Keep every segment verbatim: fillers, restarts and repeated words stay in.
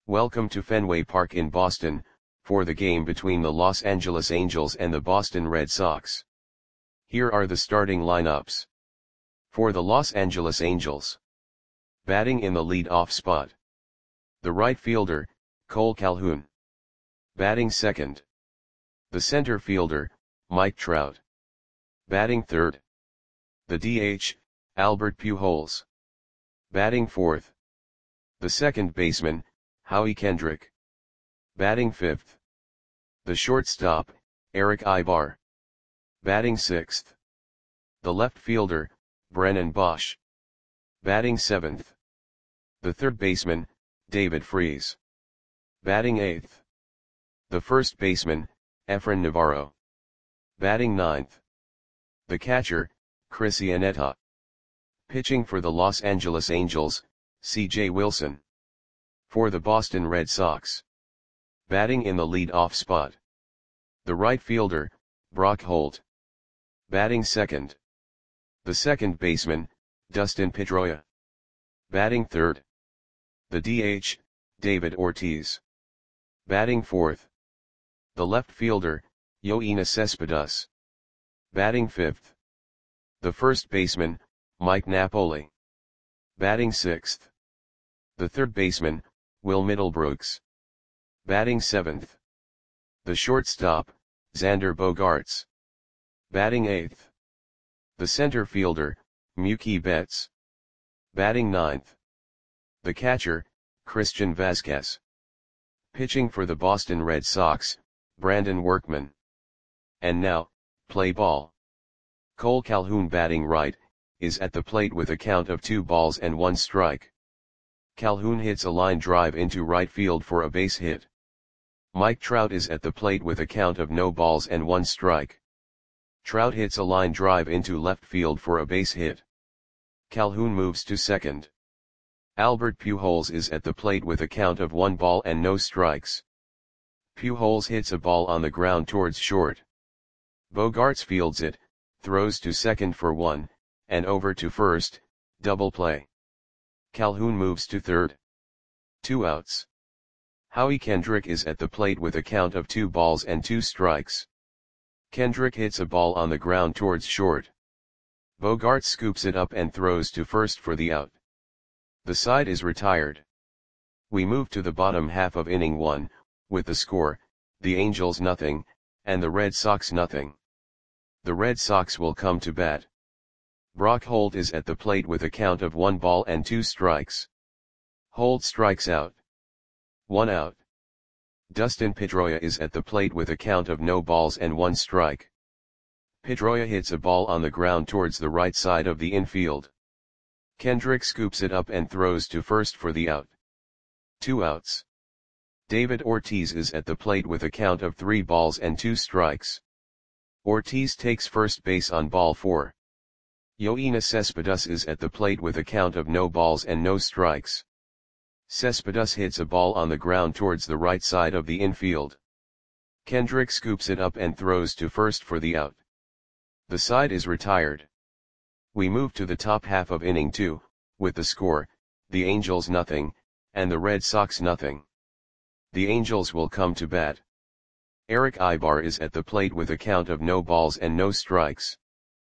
Welcome to Fenway Park in Boston, for the game between the Los Angeles Angels and the Boston Red Sox. Here are the starting lineups. For the Los Angeles Angels. Batting in the lead-off spot. The right fielder, Cole Calhoun. Batting second. The center fielder, Mike Trout. Batting third. The D H, Albert Pujols. Batting fourth. The second baseman, Howie Kendrick. Batting fifth. The shortstop, Eric Aybar. Batting sixth. The left fielder, Brennan Boesch. Batting seventh. The third baseman, David Freese. Batting eighth. The first baseman, Efrain Navarro. Batting ninth. The catcher, Chris Iannetta. Pitching for the Los Angeles Angels, C J Wilson. For the Boston Red Sox. Batting in the lead-off spot. The right fielder, Brock Holt. Batting second. The second baseman, Dustin Pedroia. Batting third. The D H, David Ortiz. Batting fourth. The left fielder, Yoenis Cespedes. Batting fifth. The first baseman, Mike Napoli. Batting sixth. The third baseman, Will Middlebrooks. Batting seventh. The shortstop, Xander Bogaerts. Batting eighth. The center fielder, Mookie Betts. Batting ninth. The catcher, Christian Vazquez. Pitching for the Boston Red Sox, Brandon Workman. And now, play ball. Cole Calhoun batting right, is at the plate with a count of two balls and one strike. Calhoun hits a line drive into right field for a base hit. Mike Trout is at the plate with a count of no balls and one strike. Trout hits a line drive into left field for a base hit. Calhoun moves to second. Albert Pujols is at the plate with a count of one ball and no strikes. Pujols hits a ball on the ground towards short. Bogaerts fields it, throws to second for one, and over to first, double play. Calhoun moves to third. Two outs. Howie Kendrick is at the plate with a count of two balls and two strikes. Kendrick hits a ball on the ground towards short. Bogaerts scoops it up and throws to first for the out. The side is retired. We move to the bottom half of inning one, with the score, the Angels nothing, and the Red Sox nothing. The Red Sox will come to bat. Brock Holt is at the plate with a count of one ball and two strikes. Holt strikes out. One out. Dustin Pedroia is at the plate with a count of no balls and one strike. Pedroia hits a ball on the ground towards the right side of the infield. Kendrick scoops it up and throws to first for the out. Two outs. David Ortiz is at the plate with a count of three balls and two strikes. Ortiz takes first base on ball four. Yoenis Cespedes is at the plate with a count of no balls and no strikes. Cespedes hits a ball on the ground towards the right side of the infield. Kendrick scoops it up and throws to first for the out. The side is retired. We move to the top half of inning two, with the score, the Angels nothing, and the Red Sox nothing. The Angels will come to bat. Eric Aybar is at the plate with a count of no balls and no strikes.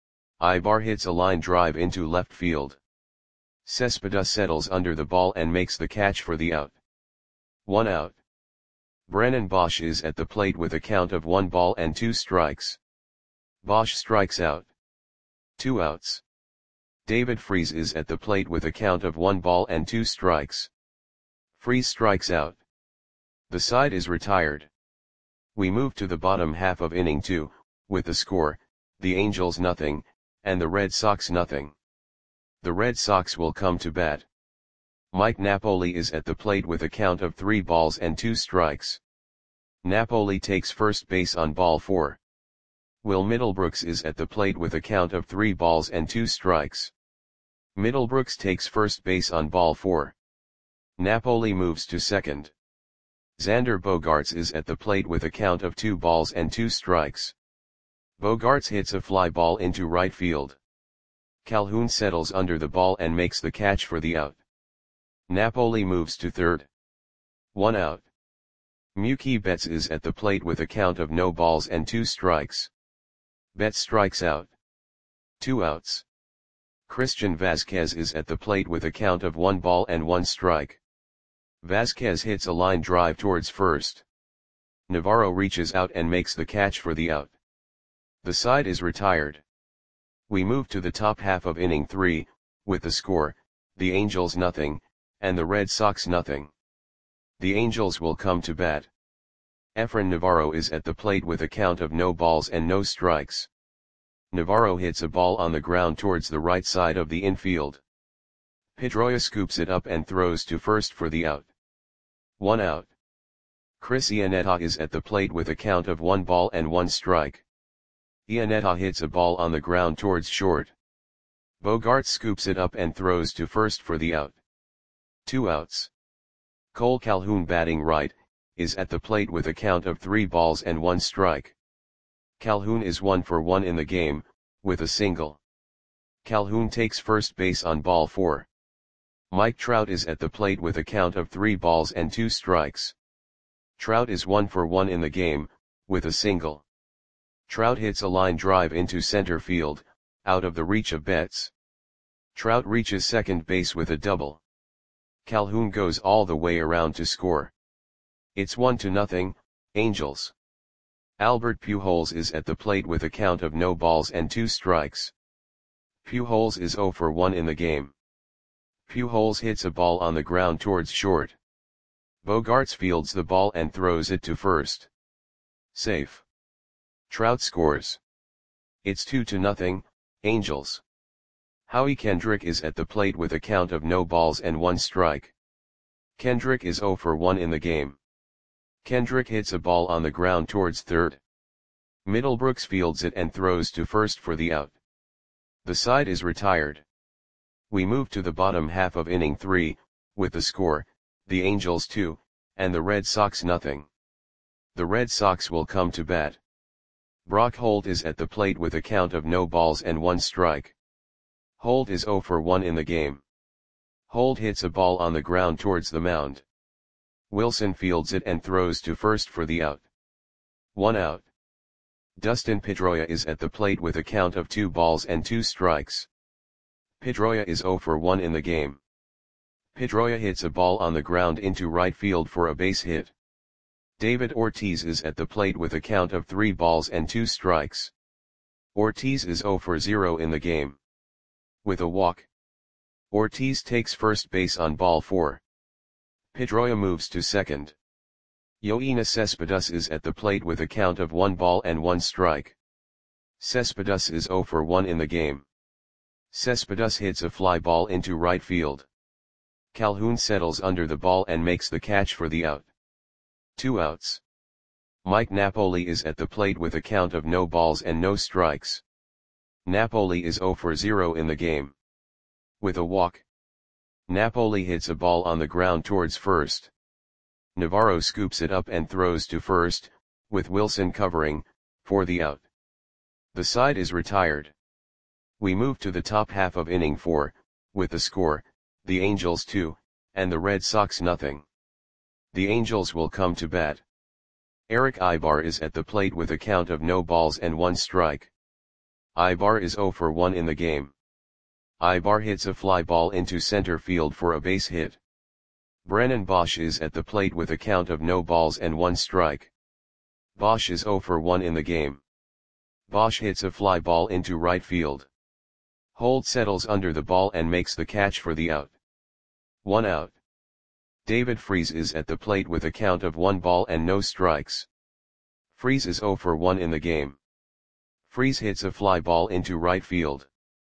Aybar hits a line drive into left field. Cespedes settles under the ball and makes the catch for the out. One out. Brennan Boesch is at the plate with a count of one ball and two strikes. Boesch strikes out. Two outs. David Freese is at the plate with a count of one ball and two strikes. Freese strikes out. The side is retired. We move to the bottom half of inning two, with the score, the Angels nothing, and the Red Sox nothing. The Red Sox will come to bat. Mike Napoli is at the plate with a count of three balls and two strikes. Napoli takes first base on ball four. Will Middlebrooks is at the plate with a count of three balls and two strikes. Middlebrooks takes first base on ball four. Napoli moves to second. Xander Bogaerts is at the plate with a count of two balls and two strikes. Bogaerts hits a fly ball into right field. Calhoun settles under the ball and makes the catch for the out. Napoli moves to third. one out. Mookie Betts is at the plate with a count of no balls and two strikes. Betts strikes out. two outs. Christian Vazquez is at the plate with a count of one ball and one strike. Vazquez hits a line drive towards first. Navarro reaches out and makes the catch for the out. The side is retired. We move to the top half of inning three, with the score, the Angels nothing, and the Red Sox nothing. The Angels will come to bat. Efrain Navarro is at the plate with a count of no balls and no strikes. Navarro hits a ball on the ground towards the right side of the infield. Pedroia scoops it up and throws to first for the out. One out. Chris Iannetta is at the plate with a count of one ball and one strike. Iannetta hits a ball on the ground towards short. Bogaerts scoops it up and throws to first for the out. Two outs. Cole Calhoun, batting right, is at the plate with a count of three balls and one strike. Calhoun is one for one in the game, with a single. Calhoun takes first base on ball four. Mike Trout is at the plate with a count of three balls and two strikes. Trout is one for one in the game, with a single. Trout hits a line drive into center field, out of the reach of Betts. Trout reaches second base with a double. Calhoun goes all the way around to score. It's one to nothing, Angels. Albert Pujols is at the plate with a count of no balls and two strikes. Pujols is zero for one in the game. Pujols hits a ball on the ground towards short. Bogaerts fields the ball and throws it to first. Safe. Trout scores. It's two to nothing, Angels. Howie Kendrick is at the plate with a count of no balls and one strike. Kendrick is zero for one in the game. Kendrick hits a ball on the ground towards third. Middlebrooks fields it and throws to first for the out. The side is retired. We move to the bottom half of inning three, with the score, the Angels two, and the Red Sox nothing. The Red Sox will come to bat. Brock Holt is at the plate with a count of no balls and one strike. Holt is zero for one in the game. Holt hits a ball on the ground towards the mound. Wilson fields it and throws to first for the out. One out. Dustin Pedroia is at the plate with a count of two balls and two strikes. Pedroia is zero for one in the game. Pedroia hits a ball on the ground into right field for a base hit. David Ortiz is at the plate with a count of three balls and two strikes. Ortiz is zero for zero in the game. With a walk. Ortiz takes first base on ball four. Pedroia moves to second. Yoenis Cespedes is at the plate with a count of one ball and one strike. Cespedes is zero for one in the game. Cespedes hits a fly ball into right field. Calhoun settles under the ball and makes the catch for the out. Two outs. Mike Napoli is at the plate with a count of no balls and no strikes. Napoli is zero for zero in the game. With a walk. Napoli hits a ball on the ground towards first. Navarro scoops it up and throws to first, with Wilson covering, for the out. The side is retired. We move to the top half of inning four, with the score, the Angels two, and the Red Sox nothing. The Angels will come to bat. Eric Aybar is at the plate with a count of no balls and one strike. Aybar is zero for one in the game. Aybar hits a fly ball into center field for a base hit. Brennan Bosch is at the plate with a count of no balls and one strike. Bosch is zero for one in the game. Bosch hits a fly ball into right field. Holt settles under the ball and makes the catch for the out. One out. David Freese is at the plate with a count of one ball and no strikes. Freese is zero for one in the game. Freese hits a fly ball into right field.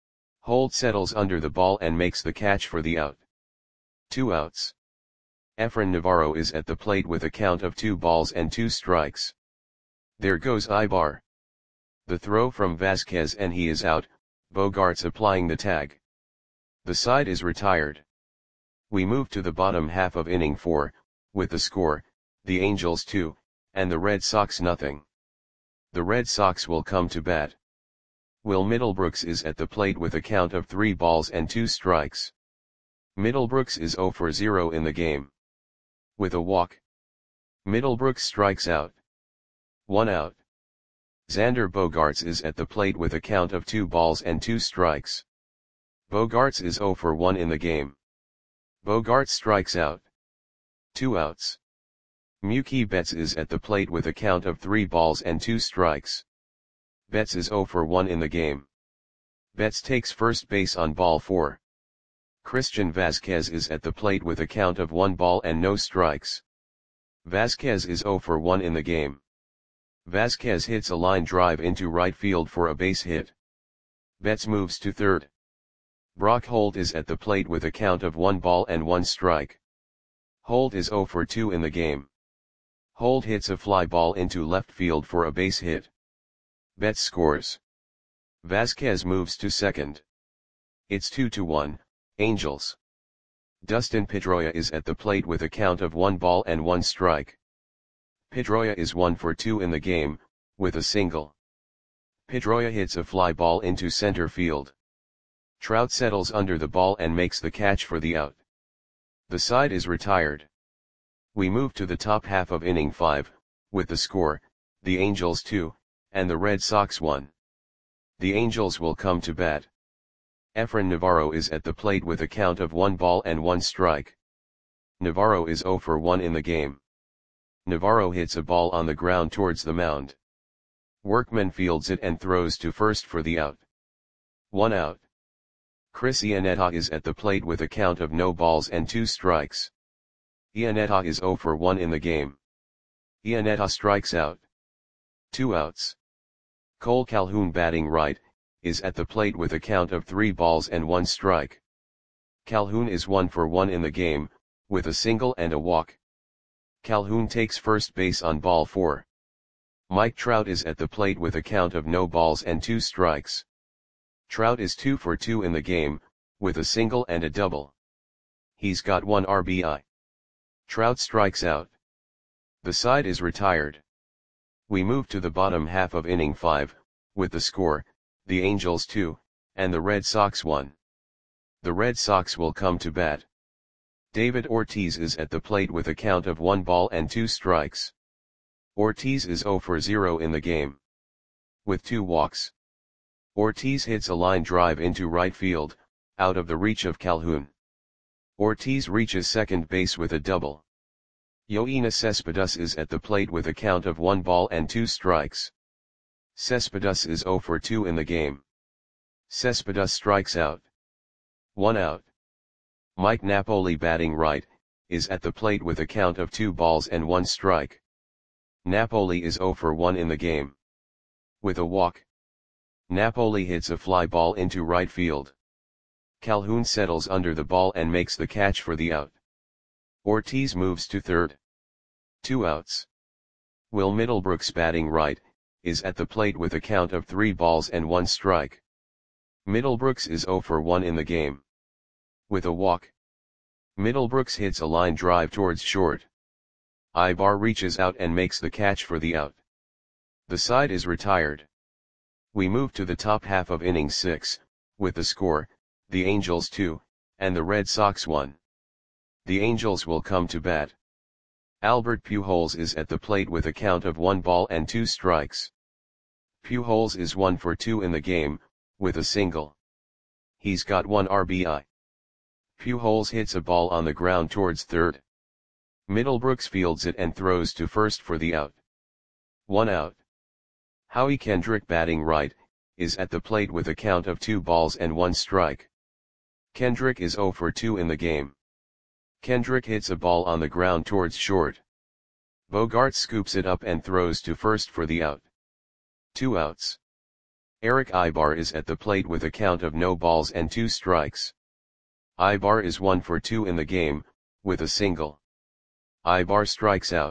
Holt settles under the ball and makes the catch for the out. Two outs. Efrain Navarro is at the plate with a count of two balls and two strikes. There goes Aybar. The throw from Vazquez and he is out, Bogaerts applying the tag. The side is retired. We move to the bottom half of inning four, with the score, the Angels two, and the Red Sox nothing. The Red Sox will come to bat. Will Middlebrooks is at the plate with a count of three balls and two strikes. Middlebrooks is zero for zero in the game. With a walk. Middlebrooks strikes out. One out. Xander Bogaerts is at the plate with a count of two balls and two strikes. Bogaerts is zero for one in the game. Bogaerts strikes out. Two outs. Mookie Betts is at the plate with a count of three balls and two strikes. Betts is zero for one in the game. Betts takes first base on ball four. Christian Vazquez is at the plate with a count of one ball and no strikes. Vazquez is zero for one in the game. Vazquez hits a line drive into right field for a base hit. Betts moves to third. Brock Holt is at the plate with a count of one ball and one strike. Holt is zero for two in the game. Holt hits a fly ball into left field for a base hit. Betts scores. Vazquez moves to second. It's two to one, Angels. Dustin Pedroia is at the plate with a count of one ball and one strike. Pedroia is one for two in the game, with a single. Pedroia hits a fly ball into center field. Trout settles under the ball and makes the catch for the out. The side is retired. We move to the top half of inning five, with the score, the Angels two, and the Red Sox one. The Angels will come to bat. Efrain Navarro is at the plate with a count of one ball and one strike. Navarro is zero for one in the game. Navarro hits a ball on the ground towards the mound. Workman fields it and throws to first for the out. One out. Chris Iannetta is at the plate with a count of no balls and two strikes. Iannetta is zero for one in the game. Iannetta strikes out. Two outs. Cole Calhoun, batting right, is at the plate with a count of three balls and one strike. Calhoun is one for one in the game, with a single and a walk. Calhoun takes first base on ball four. Mike Trout is at the plate with a count of no balls and two strikes. Trout is two for two in the game, with a single and a double. He's got one R B I. Trout strikes out. The side is retired. We move to the bottom half of inning five, with the score, the Angels two, and the Red Sox one. The Red Sox will come to bat. David Ortiz is at the plate with a count of one ball and two strikes. Ortiz is zero for zero in the game. With two walks. Ortiz hits a line drive into right field, out of the reach of Calhoun. Ortiz reaches second base with a double. Yoenis Cespedes is at the plate with a count of one ball and two strikes. Cespedes is zero for two in the game. Cespedes strikes out. One out. Mike Napoli, batting right, is at the plate with a count of two balls and one strike. Napoli is zero for one in the game. With a walk. Napoli hits a fly ball into right field. Calhoun settles under the ball and makes the catch for the out. Ortiz moves to third. Two outs. Will Middlebrooks, batting right, is at the plate with a count of three balls and one strike. Middlebrooks is zero for one in the game. With a walk. Middlebrooks hits a line drive towards short. Ibar reaches out and makes the catch for the out. The side is retired. We move to the top half of inning six, with the score, the Angels two, and the Red Sox one. The Angels will come to bat. Albert Pujols is at the plate with a count of one ball and two strikes. Pujols is one for two in the game, with a single. He's got one R B I. Pujols hits a ball on the ground towards third. Middlebrooks fields it and throws to first for the out. One out. Howie Kendrick, batting right, is at the plate with a count of two balls and one strike. Kendrick is zero for two in the game. Kendrick hits a ball on the ground towards short. Bogaerts scoops it up and throws to first for the out. Two outs. Eric Ibar is at the plate with a count of no balls and two strikes. Ibar is one for two in the game, with a single. Ibar strikes out.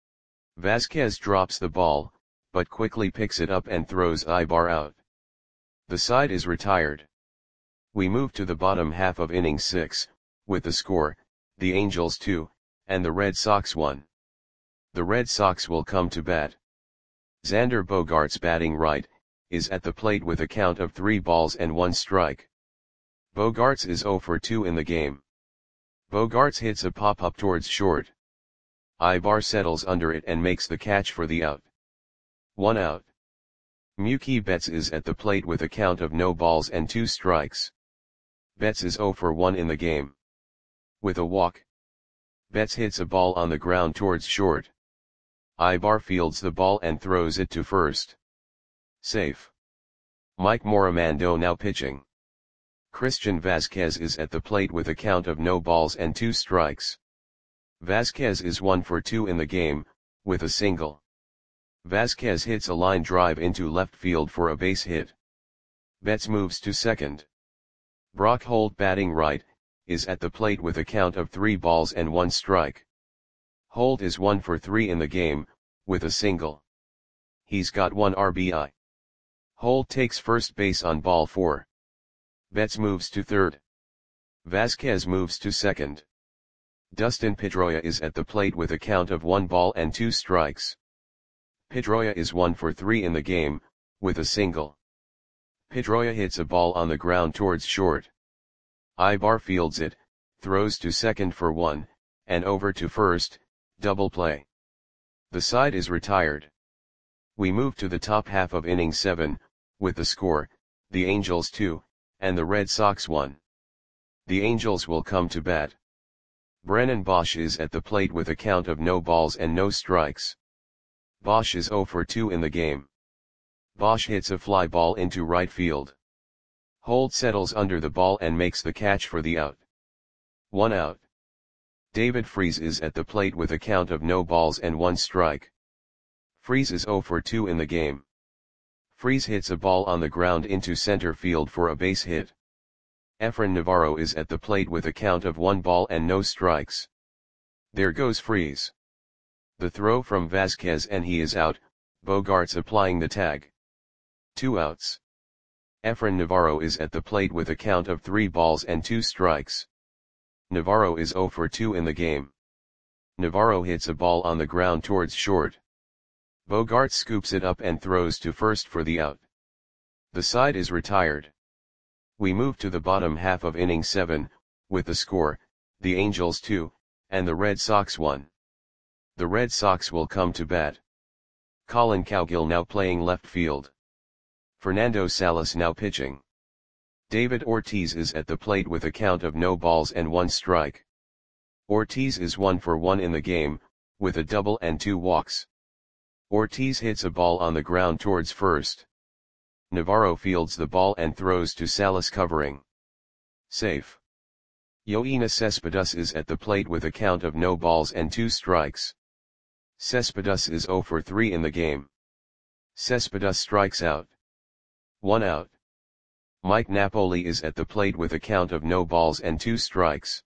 Vazquez drops the ball, but quickly picks it up and throws Ibar out. The side is retired. We move to the bottom half of inning six, with the score, the Angels two, and the Red Sox one. The Red Sox will come to bat. Xander Bogaerts, batting right, is at the plate with a count of three balls and one strike. Bogaerts is zero for two in the game. Bogaerts hits a pop-up towards short. Ibar settles under it and makes the catch for the out. One out. Muki Betts is at the plate with a count of no balls and two strikes. Betts is zero for one in the game. With a walk, Betts hits a ball on the ground towards short. Ibar fields the ball and throws it to first. Safe. Mike Moramando now pitching. Christian Vasquez is at the plate with a count of no balls and two strikes. Vasquez is one for two in the game, with a single. Vasquez hits a line drive into left field for a base hit. Betts moves to second. Brock Holt, batting right, is at the plate with a count of three balls and one strike. Holt is one for three in the game, with a single. He's got one R B I. Holt takes first base on ball four. Betts moves to third. Vasquez moves to second. Dustin Pedroia is at the plate with a count of one ball and two strikes. Pedroia is one for three in the game, with a single. Pedroia hits a ball on the ground towards short. Ibar fields it, throws to second for one, and over to first, double play. The side is retired. We move to the top half of inning seven, with the score, the Angels two, and the Red Sox one. The Angels will come to bat. Brennan Bosch is at the plate with a count of no balls and no strikes. Bosch is zero for two in the game. Bosch hits a fly ball into right field. Holt settles under the ball and makes the catch for the out. One out. David Freese is at the plate with a count of no balls and one strike. Freese is zero for two in the game. Freese hits a ball on the ground into center field for a base hit. Efrain Navarro is at the plate with a count of one ball and no strikes. There goes Freese. The throw from Vasquez and he is out, Bogaerts applying the tag. Two outs. Efrain Navarro is at the plate with a count of three balls and two strikes. Navarro is zero for two in the game. Navarro hits a ball on the ground towards short. Bogaerts scoops it up and throws to first for the out. The side is retired. We move to the bottom half of inning seven, with the score, the Angels two, and the Red Sox one. The Red Sox will come to bat. Colin Cowgill now playing left field. Fernando Salas now pitching. David Ortiz is at the plate with a count of no balls and one strike. Ortiz is one for one in the game, with a double and two walks. Ortiz hits a ball on the ground towards first. Navarro fields the ball and throws to Salas covering. Safe. Yoenis Cespedes is at the plate with a count of no balls and two strikes. Cespedes is zero for three in the game. Cespedes strikes out. One out. Mike Napoli is at the plate with a count of no balls and two strikes.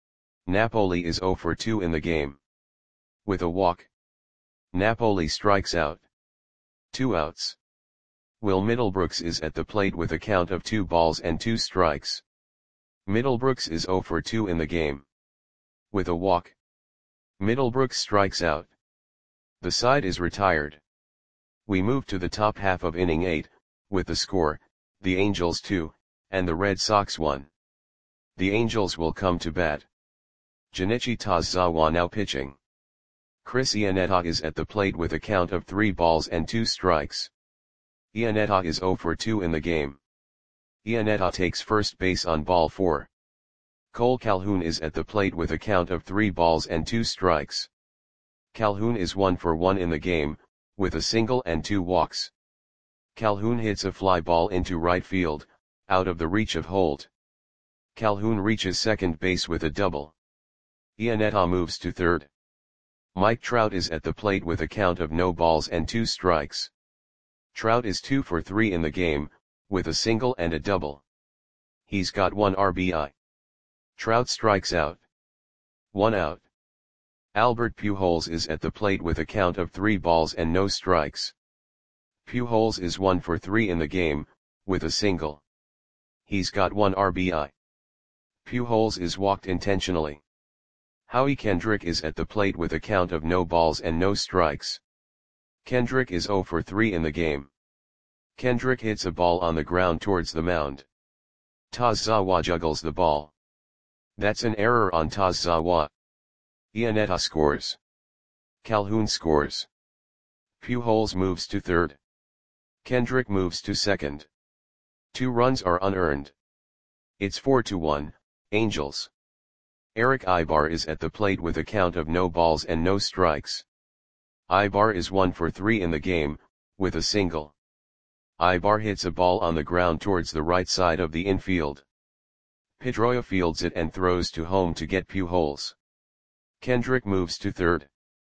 Napoli is zero for two in the game. With a walk, Napoli strikes out. Two outs. Will Middlebrooks is at the plate with a count of two balls and two strikes. Middlebrooks is zero for two in the game. With a walk, Middlebrooks strikes out. The side is retired. We move to the top half of inning eight, with the score, the Angels two, and the Red Sox one. The Angels will come to bat. Junichi Tazawa now pitching. Chris Iannetta is at the plate with a count of three balls and two strikes. Iannetta is zero for two in the game. Iannetta takes first base on ball four. Cole Calhoun is at the plate with a count of three balls and two strikes. Calhoun is one for one in the game, with a single and two walks. Calhoun hits a fly ball into right field, out of the reach of Holt. Calhoun reaches second base with a double. Iannetta moves to third. Mike Trout is at the plate with a count of no balls and two strikes. Trout is two for three in the game, with a single and a double. He's got one R B I. Trout strikes out. One out. Albert Pujols is at the plate with a count of three balls and no strikes. Pujols is one for three in the game, with a single. He's got one R B I. Pujols is walked intentionally. Howie Kendrick is at the plate with a count of no balls and no strikes. Kendrick is zero for three in the game. Kendrick hits a ball on the ground towards the mound. Tazawa juggles the ball. That's an error on Tazawa. Iannetta scores. Calhoun scores. Pujols moves to third. Kendrick moves to second. Two runs are unearned. It's four to one, Angels. Erick Aybar is at the plate with a count of no balls and no strikes. Aybar is one for three in the game, with a single. Aybar hits a ball on the ground towards the right side of the infield. Pedroia fields it and throws to home to get Pujols. Kendrick moves to third.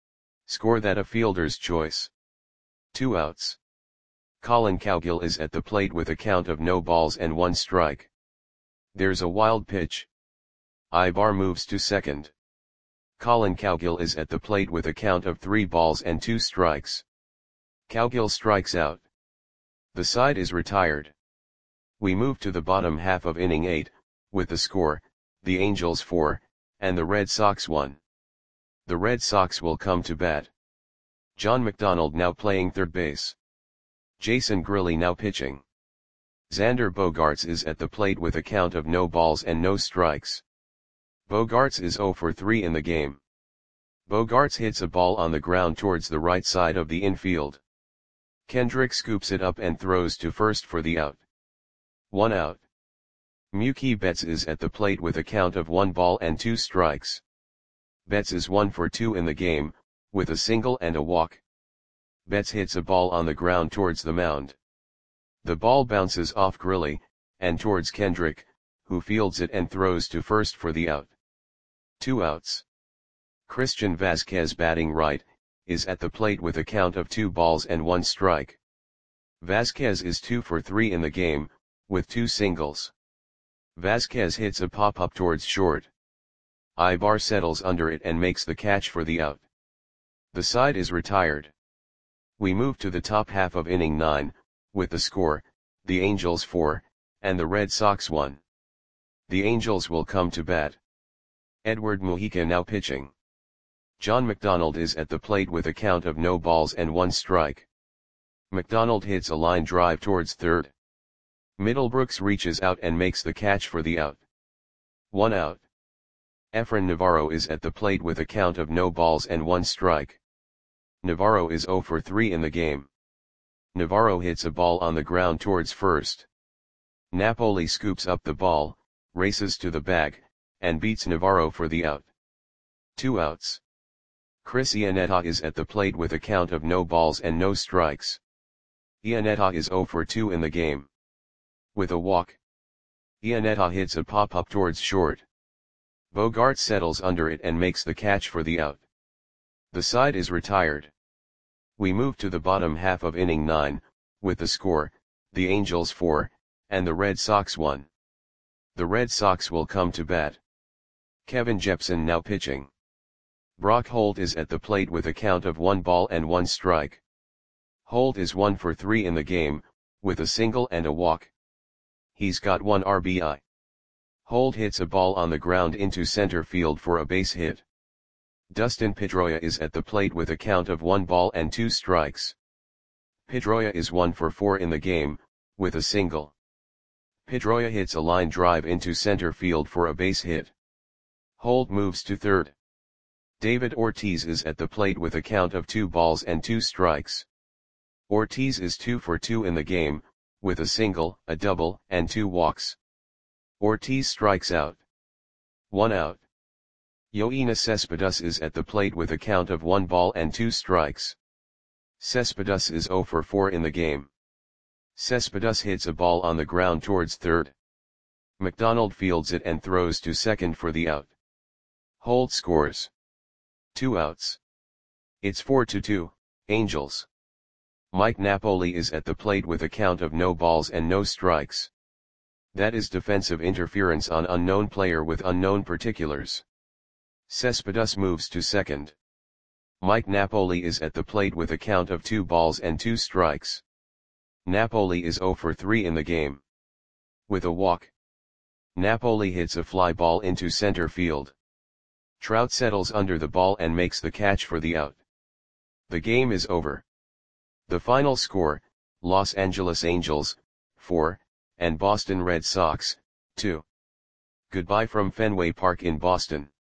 Score that a fielder's choice. Two outs. Collin Cowgill is at the plate with a count of no balls and one strike. There's a wild pitch. Aybar moves to second. Collin Cowgill is at the plate with a count of three balls and two strikes. Cowgill strikes out. The side is retired. We move to the bottom half of inning eight, with the score, the Angels four, and the Red Sox one. The Red Sox will come to bat. John McDonald now playing third base. Jason Grilli now pitching. Xander Bogaerts is at the plate with a count of no balls and no strikes. Bogaerts is zero for three in the game. Bogaerts hits a ball on the ground towards the right side of the infield. Kendrick scoops it up and throws to first for the out. One out. Mookie Betts is at the plate with a count of one ball and two strikes. Betts is one for two in the game, with a single and a walk. Betts hits a ball on the ground towards the mound. The ball bounces off Grilli, and towards Kendrick, who fields it and throws to first for the out. Two outs. Christian Vázquez, batting right, is at the plate with a count of two balls and one strike. Vázquez is two for three in the game, with two singles. Vázquez hits a pop-up towards short. Aybar settles under it and makes the catch for the out. The side is retired. We move to the top half of inning nine, with the score, the Angels four, and the Red Sox one. The Angels will come to bat. Edward Mujica now pitching. John McDonald is at the plate with a count of no balls and one strike. McDonald hits a line drive towards third. Middlebrooks reaches out and makes the catch for the out. One out. Efrain Navarro is at the plate with a count of no balls and one strike. Navarro is zero for three in the game. Navarro hits a ball on the ground towards first. Napoli scoops up the ball, races to the bag, and beats Navarro for the out. Two outs. Chris Iannetta is at the plate with a count of no balls and no strikes. Iannetta is zero for two in the game. With a walk. Iannetta hits a pop-up towards short. Bogaerts settles under it and makes the catch for the out. The side is retired. We move to the bottom half of inning nine, with the score, the Angels four, and the Red Sox one. The Red Sox will come to bat. Kevin Jepsen now pitching. Brock Holt is at the plate with a count of one ball and one strike. Holt is one for three in the game, with a single and a walk. He's got one R B I. Holt hits a ball on the ground into center field for a base hit. Dustin Pedroia is at the plate with a count of one ball and two strikes. Pedroia is one for four in the game, with a single. Pedroia hits a line drive into center field for a base hit. Holt moves to third. David Ortiz is at the plate with a count of two balls and two strikes. Ortiz is two for two in the game, with a single, a double, and two walks. Ortiz strikes out. One out. Yoenis Cespedes is at the plate with a count of one ball and two strikes. Cespedes is zero for four in the game. Cespedes hits a ball on the ground towards third. McDonald fields it and throws to second for the out. Holt scores. Two outs. It's four to two, Angels. Mike Napoli is at the plate with a count of no balls and no strikes. That is defensive interference on unknown player with unknown particulars. Cespedes moves to second. Mike Napoli is at the plate with a count of two balls and two strikes. Napoli is zero for three in the game. With a walk. Napoli hits a fly ball into center field. Trout settles under the ball and makes the catch for the out. The game is over. The final score, Los Angeles Angels, four, and Boston Red Sox, two. Goodbye from Fenway Park in Boston.